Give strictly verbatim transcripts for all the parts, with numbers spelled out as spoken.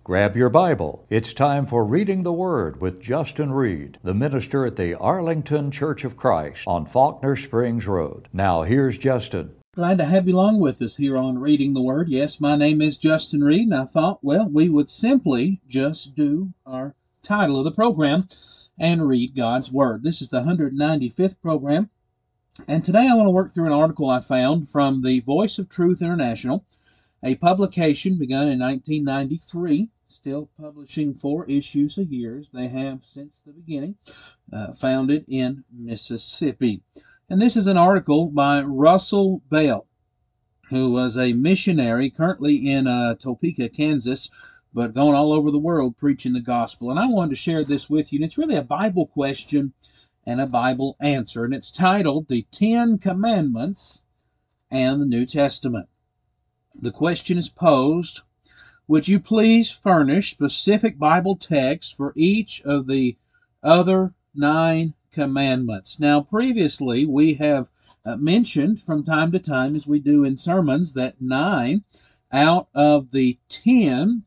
Grab your Bible. It's time for Reading the Word with Justin Reed, the minister at the Arlington Church of Christ on Faulkner Springs Road. Now here's Justin. Glad to have you along with us here on Reading the Word. Yes, my name is Justin Reed, and I thought, well, we would simply just do our title of the program and read God's Word. This is the one hundred ninety-fifth program, and today I want to work through an article I found from the Voice of Truth International, a publication begun in nineteen ninety-three, still publishing four issues a year. They have since the beginning, uh, founded in Mississippi. And this is an article by Russell Bell, who was a missionary currently in uh, Topeka, Kansas, but going all over the world preaching the gospel. And I wanted to share this with you. And it's really a Bible question and a Bible answer. And it's titled The Ten Commandments and the New Testament. The question is posed, would you please furnish specific Bible text for each of the other nine commandments? Now, previously, we have uh, mentioned from time to time, as we do in sermons, that nine out of the ten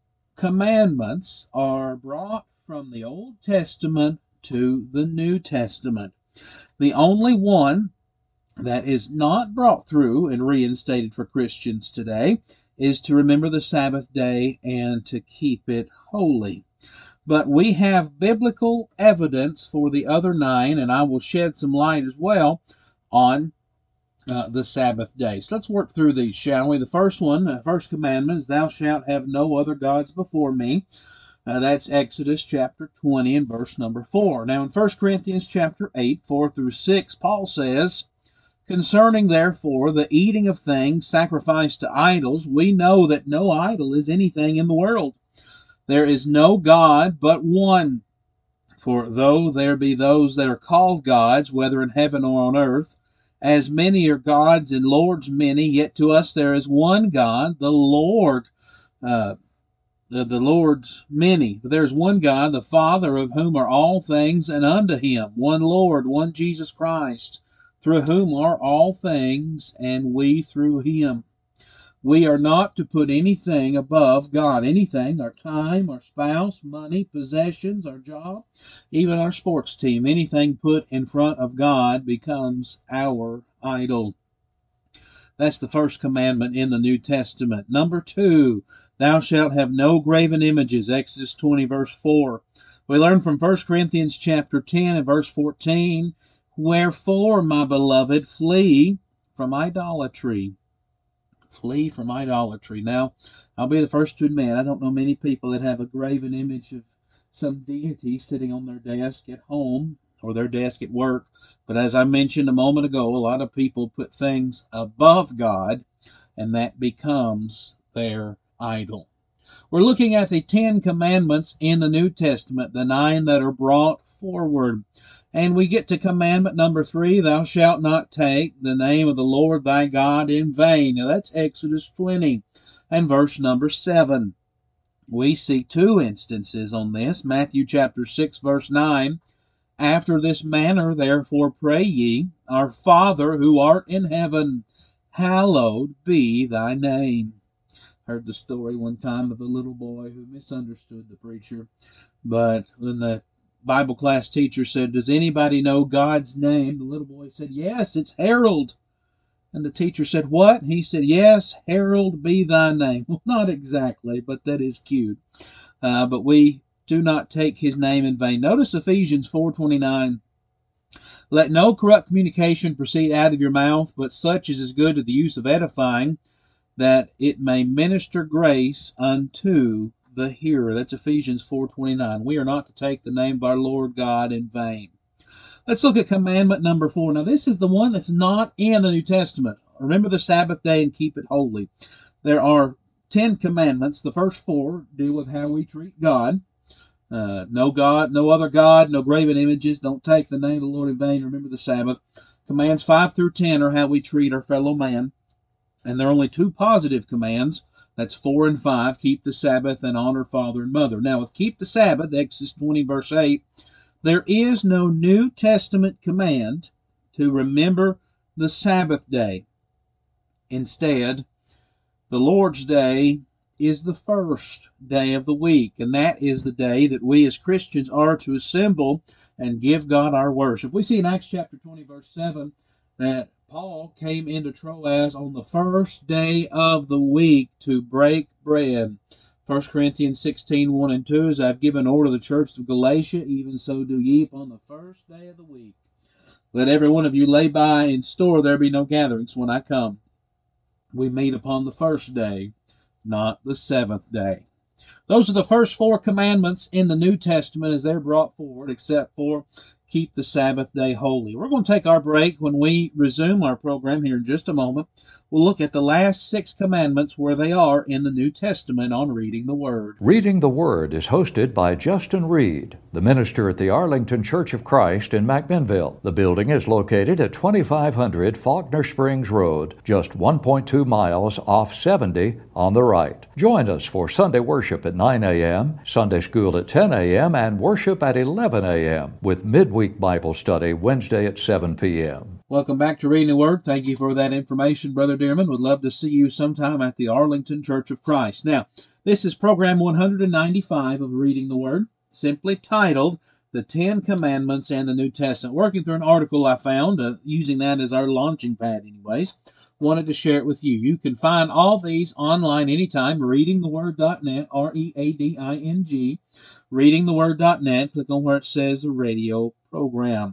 commandments are brought from the Old Testament to the New Testament. The only one that is not brought through and reinstated for Christians today is to remember the Sabbath day and to keep it holy. But we have biblical evidence for the other nine, and I will shed some light as well on uh, the Sabbath day. So let's work through these, shall we? The first one, the first commandment is, thou shalt have no other gods before me. Uh, that's Exodus chapter twenty and verse number four. Now in First Corinthians chapter eight, four through six, Paul says, concerning, therefore, the eating of things sacrificed to idols, we know that no idol is anything in the world. There is no God but one. For though there be those that are called gods, whether in heaven or on earth, as many are gods and lords many, yet to us there is one God, the Lord, uh, the, the Lord's many. There is one God, the Father, of whom are all things, and unto him one Lord, one Jesus Christ, through whom are all things, and we through him. We are not to put anything above God. Anything, our time, our spouse, money, possessions, our job, even our sports team, anything put in front of God becomes our idol. That's the first commandment in the New Testament. Number two, thou shalt have no graven images, Exodus twenty, verse four. We learn from First Corinthians chapter ten and verse fourteen, wherefore, my beloved, flee from idolatry. Flee from idolatry. Now, I'll be the first to admit, I don't know many people that have a graven image of some deity sitting on their desk at home or their desk at work. But as I mentioned a moment ago, a lot of people put things above God, and that becomes their idol. We're looking at the Ten Commandments in the New Testament, the nine that are brought forward. And we get to commandment number three, thou shalt not take the name of the Lord thy God in vain. Now that's Exodus twenty and verse number seven. We see two instances on this. Matthew chapter six, verse nine. After this manner, therefore, pray ye, our Father who art in heaven, hallowed be thy name. Heard the story one time of a little boy who misunderstood the preacher, but when the Bible class teacher said, does anybody know God's name? The little boy said, yes, it's Harold. And the teacher said, what? He said, yes, Harold be thy name. Well, not exactly, but that is cute. Uh, but we do not take his name in vain. Notice Ephesians four twenty-nine. Let no corrupt communication proceed out of your mouth, but such as is good to the use of edifying, that it may minister grace unto the hearer. That's Ephesians four twenty-nine. We are not to take the name of our Lord God in vain. Let's look at commandment number four. Now, this is the one that's not in the New Testament. Remember the Sabbath day and keep it holy. There are ten commandments. The first four deal with how we treat God. Uh, no God, no other God, no graven images. Don't take the name of the Lord in vain. Remember the Sabbath. Commands five through ten are how we treat our fellow man. And there are only two positive commands. That's four and five. Keep the Sabbath and honor father and mother. Now, with keep the Sabbath, Exodus twenty, verse eight, there is no New Testament command to remember the Sabbath day. Instead, the Lord's day is the first day of the week, and that is the day that we as Christians are to assemble and give God our worship. We see in Acts chapter twenty, verse seven, that Paul came into Troas on the first day of the week to break bread. First Corinthians sixteen, one and two, as I've given order to the church of Galatia, even so do ye upon the first day of the week. Let every one of you lay by in store, there be no gatherings when I come. We meet upon the first day, not the seventh day. Those are the first four commandments in the New Testament as they're brought forward, except for keep the Sabbath day holy. We're going to take our break. When we resume our program here in just a moment, we'll look at the last six commandments where they are in the New Testament on Reading the Word. Reading the Word is hosted by Justin Reed, the minister at the Arlington Church of Christ in McMinnville. The building is located at twenty-five hundred Faulkner Springs Road, just one point two miles off seventy on the right. Join us for Sunday worship at nine a.m., Sunday school at ten a.m., and worship at eleven a.m., with midweek Bible study Wednesday at seven p.m. Welcome back to Reading the Word. Thank you for that information, Brother Dearman. Would love to see you sometime at the Arlington Church of Christ. Now, this is program one hundred ninety-five of Reading the Word, simply titled The Ten Commandments and the New Testament. Working through an article I found, uh, using that as our launching pad anyways. Wanted to share it with you. You can find all these online anytime, reading the word dot net, R E A D I N G, reading the word dot net. Click on where it says the radio program.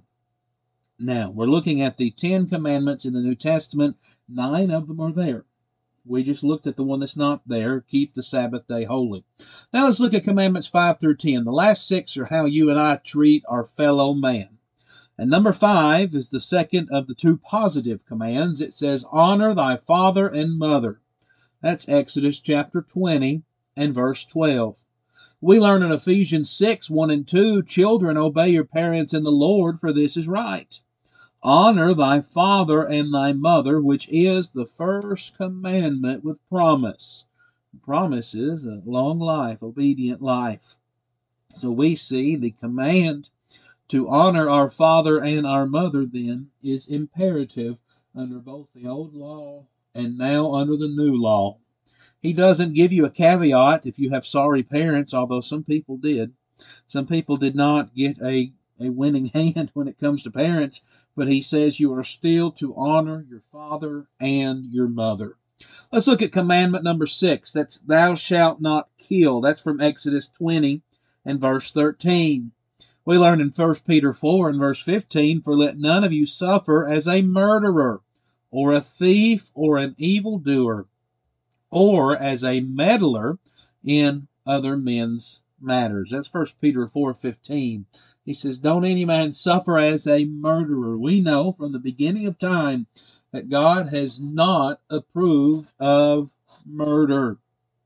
Now, we're looking at the Ten Commandments in the New Testament. Nine of them are there. We just looked at the one that's not there, keep the Sabbath day holy. Now let's look at Commandments five through ten. The last six are how you and I treat our fellow man. And number five is the second of the two positive commands. It says, honor thy father and mother. That's Exodus chapter twenty and verse twelve. We learn in Ephesians six, one and two, children, obey your parents in the Lord, for this is right. Honor thy father and thy mother, which is the first commandment with promise. The promise is a long life, obedient life. So we see the command to honor our father and our mother, then, is imperative under both the old law and now under the new law. He doesn't give you a caveat if you have sorry parents, although some people did. Some people did not get a, a winning hand when it comes to parents, but he says you are still to honor your father and your mother. Let's look at commandment number six. That's thou shalt not kill. That's from Exodus twenty and verse thirteen. We learn in First Peter four and verse fifteen, for let none of you suffer as a murderer, or a thief, or an evildoer, or as a meddler in other men's matters. That's First Peter four fifteen. He says, don't any man suffer as a murderer. We know from the beginning of time that God has not approved of murder.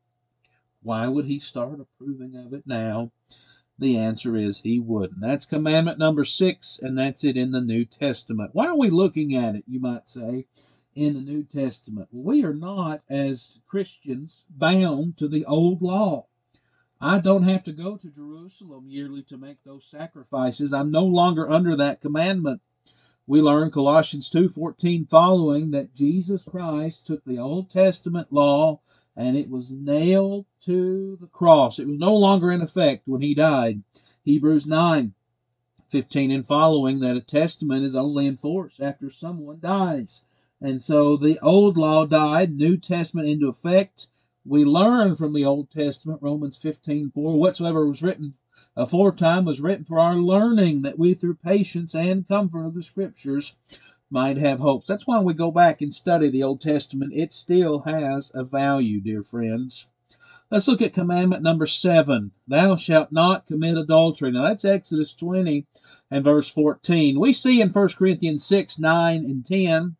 Why would he start approving of it now? The answer is he wouldn't. That's commandment number six, and that's it in the New Testament. Why are we looking at it, you might say, in the New Testament? Well, we are not, as Christians, bound to the old law. I don't have to go to Jerusalem yearly to make those sacrifices. I'm no longer under that commandment. We learn Colossians two fourteen following that Jesus Christ took the Old Testament law and it was nailed to the cross. It was no longer in effect when he died. Hebrews nine fifteen and following that a testament is only in force after someone dies. And so the old law died, New Testament into effect. We learn from the Old Testament, Romans fifteen four, whatsoever was written aforetime was written for our learning, that we through patience and comfort of the Scriptures might have hopes. That's why we go back and study the Old Testament. It still has a value, dear friends. Let's look at commandment number seven. Thou shalt not commit adultery. Now that's Exodus twenty and verse fourteen. We see in First Corinthians six, nine, and ten,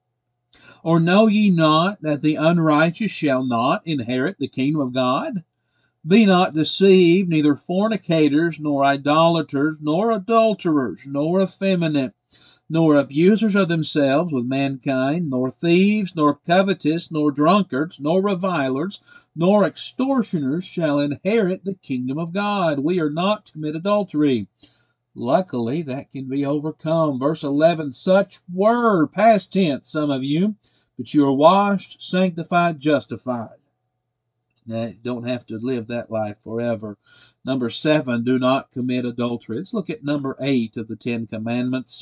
or know ye not that the unrighteous shall not inherit the kingdom of God? Be not deceived, neither fornicators, nor idolaters, nor adulterers, nor effeminate, nor abusers of themselves with mankind, nor thieves, nor covetous, nor drunkards, nor revilers, nor extortioners shall inherit the kingdom of God. We are not to commit adultery. Luckily, that can be overcome. Verse eleven, such were, past tense, some of you, but you are washed, sanctified, justified. Now, you don't have to live that life forever. Number seven, do not commit adultery. Let's look at number eight of the Ten Commandments.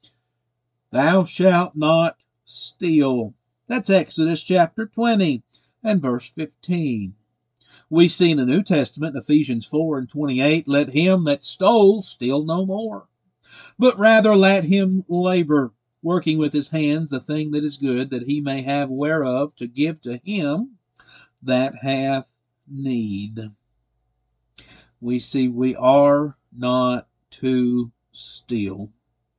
Thou shalt not steal. That's Exodus chapter twenty and verse fifteen. We see in the New Testament, Ephesians four and twenty-eight, let him that stole steal no more, but rather let him labor, working with his hands the thing that is good, that he may have whereof to give to him that hath need. We see we are not to steal.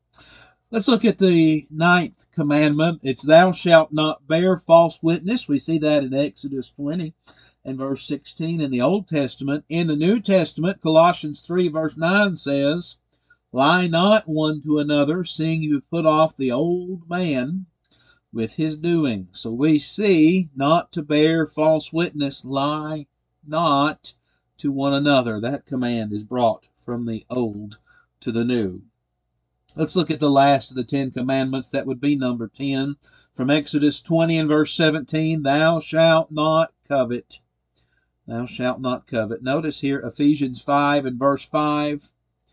Let's look at the ninth commandment. It's thou shalt not bear false witness. We see that in Exodus twenty and verse sixteen in the Old Testament. In the New Testament, Colossians three verse nine says, lie not one to another, seeing you have put off the old man with his doing. So we see not to bear false witness, lie not to one another. That command is brought from the old to the new. Let's look at the last of the Ten Commandments. That would be number ten. From Exodus twenty and verse seventeen, thou shalt not covet. Thou shalt not covet. Notice here Ephesians five and verse five.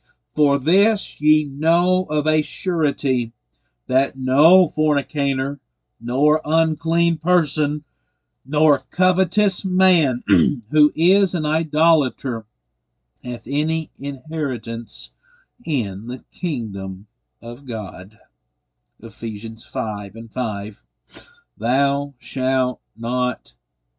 For this ye know of a surety, that no fornicator, nor unclean person, nor covetous man, who is an idolater, hath any inheritance in the kingdom of God. Ephesians five and five. Thou shalt not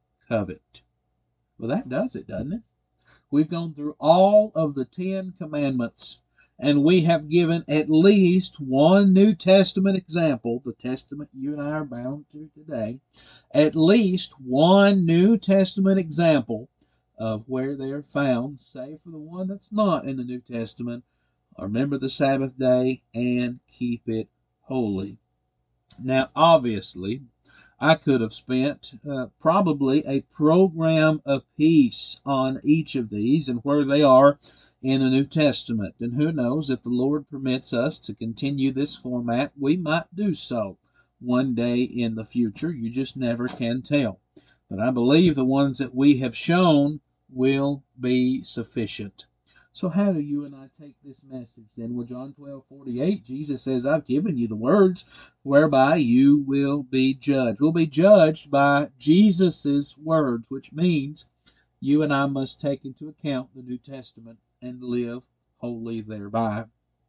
covet. Well, that does it, doesn't it? We've gone through all of the Ten Commandments, and we have given at least one New Testament example, the testament you and I are bound to today, at least one New Testament example of where they're found, save for the one that's not in the New Testament. Remember the Sabbath day and keep it holy. Now, obviously, I could have spent uh, probably a program apiece on each of these and where they are in the New Testament. And who knows, if the Lord permits us to continue this format, we might do so one day in the future. You just never can tell. But I believe the ones that we have shown will be sufficient. So how do you and I take this message then? Well, John twelve forty-eight, Jesus says, I've given you the words whereby you will be judged. We'll be judged by Jesus' words, which means you and I must take into account the New Testament and live holy thereby.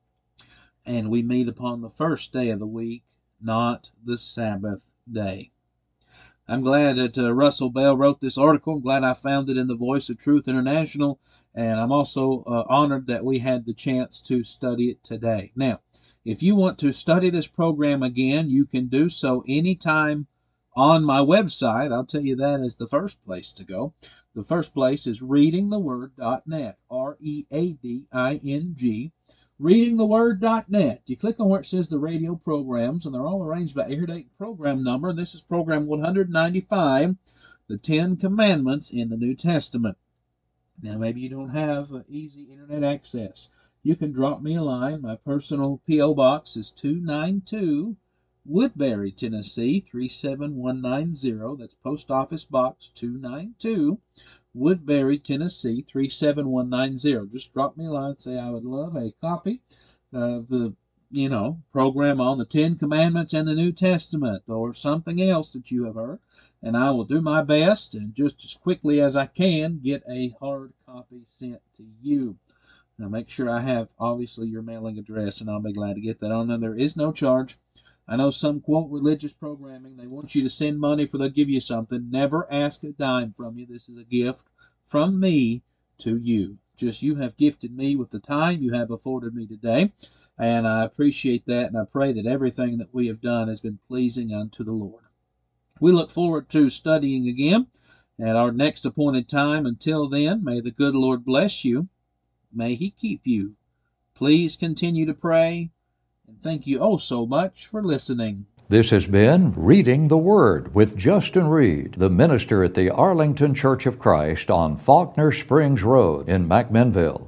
And we meet upon the first day of the week, not the Sabbath day. I'm glad that uh, Russell Bell wrote this article. I'm glad I found it in the Voice of Truth International, and I'm also uh, honored that we had the chance to study it today. Now, if you want to study this program again, you can do so anytime on my website. I'll tell you that is the first place to go. The first place is reading the word dot net, R E A D I N G. reading the word dot net. You click on where it says the radio programs, and they're all arranged by air date and program number. This is program one ninety-five, the Ten Commandments in the New Testament. Now, maybe you don't have uh, easy internet access. You can drop me a line. My personal P O box is two ninety-two Woodbury, Tennessee, three seven one nine zero. That's Post Office Box two ninety-two Woodbury, Tennessee, three seven one nine zero. Just drop me a line and say I would love a copy of the, you know, program on the Ten Commandments and the New Testament or something else that you have heard, and I will do my best and just as quickly as I can get a hard copy sent to you. Now make sure I have, obviously, your mailing address, and I'll be glad to get that on. And there is no charge. I know some quote religious programming. They want you to send money for they'll give you something. Never ask a dime from you. This is a gift from me to you. Just you have gifted me with the time you have afforded me today, and I appreciate that, and I pray that everything that we have done has been pleasing unto the Lord. We look forward to studying again at our next appointed time. Until then, may the good Lord bless you. May He keep you. Please continue to pray. And thank you oh so much for listening. This has been Reading the Word with Justin Reed, the minister at the Arlington Church of Christ on Faulkner Springs Road in McMinnville.